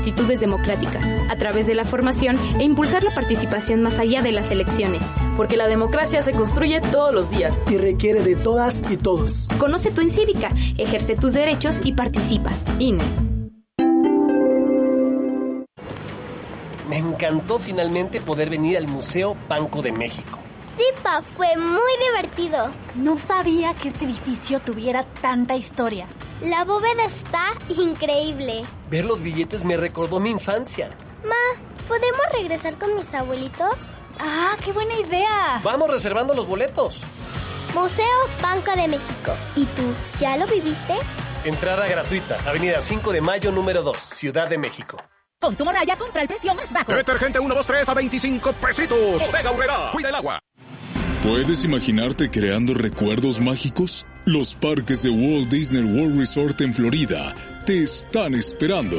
Actitudes democráticas, a través de la formación e impulsar la participación más allá de las elecciones. Porque la democracia se construye todos los días. Y requiere de todas y todos. Conoce tú en Cívica, ejerce tus derechos y participa. INE. Me encantó finalmente poder venir al Museo Banco de México. Sí, Pa, fue muy divertido. No sabía que este edificio tuviera tanta historia. La bóveda está increíble. Ver los billetes me recordó mi infancia. Ma, ¿podemos regresar con mis abuelitos? ¡Ah, qué buena idea! Vamos reservando los boletos. Museo Banco de México. ¿Y tú, ya lo viviste? Entrada gratuita, Avenida 5 de Mayo, número 2, Ciudad de México. Con tu Morraya compra el precio más bajo. Detergente 1, 2, 3 a 25 pesitos. Bodega Aurrera, cuida el agua. ¿Puedes imaginarte creando recuerdos mágicos? Los parques de Walt Disney World Resort en Florida te están esperando.